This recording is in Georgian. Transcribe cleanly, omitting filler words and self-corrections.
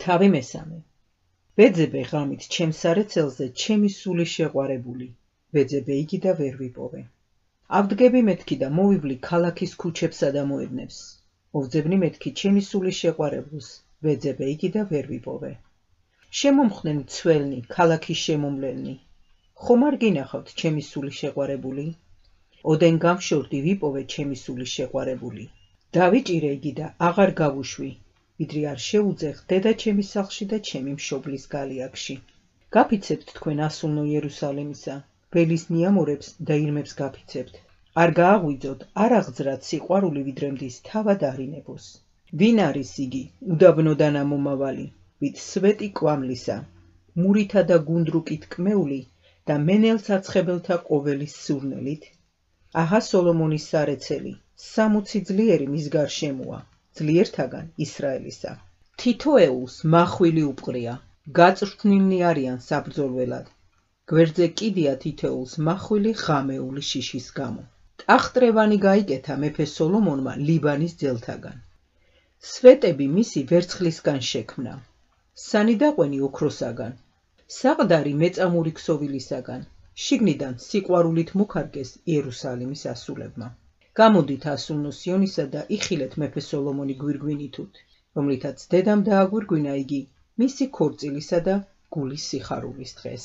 თავი მესამე. ვეძებე ღამით ჩემს სარეცელზე ჩემი სული შეყვარებული, ვეძებე იგი და ვერ ვიპოვე. ავდგები მეთქი და მოვივლი ქალაქის ქუჩებსა და მოედნებს. მოვძებნი მეთქი ჩემი სული შეყვარებულს, ვეძებე იგი და ვერ ვიპოვე. შემომხდნენ ცველნი, ქალაქის შემომლელნი. ხომ არ გინახავთ ჩემი სული შეყვარებული? ოდენ გამშორდი ვიპოვე ჩემი სული შეყვარებული. დავიჭირე იგი და აღარ გავუშვი, ვიდრე არ შეუძეხ დედა ჩემის სახლში და ჩემი მშობლის გალიაგში. გაფიცებთ თქვენ ასულნო იერუსალიმისა, ველის ნიამორებს და ირმებს გაფიცებთ. არ გააღვიძოთ, არ აღძრათ სიყვარული ვიდრე მდის თავად არინებოს. ვინ არის იგი, უდაბნოდან ამომავალი, ვით სვეტი კვამლისა, მურითა და გუნდრუკით კმეული და მენელს აცხებელთა ყოველის სურნელით? აჰა სოლომონის სარეცელი, 60 ძლიერი მის გარშემოა, ძლიერთაგან ისრაელისა. თითოეულს მახვილი უპყრია, გაწვრთნილნი არიან საბრძოლველად. გვერდზე კიდია თითოეულს მახვილი ღამეული შიშის გამო. ტახტრევანი გაიკეთა მეფე სოლომონმა ლიბანის ძელთაგან. სვეტები მისი ვერცხლისგან შექმნა, სანიდაყვენი ოქროსაგან, საყდარი მეწამული ქსოვილისაგან. შიგნიდან სიყვარულით მუქარგეს იერუსალიმის ასულებმა. გამოდით ასულნო სიონისა და იხილეთ მეფე სოლომონი გვირგვინითუთ, რომლითაც დედამ დააგვირგვინა იგი მისი ქორწილისა და გულის სიხარულის დღეს.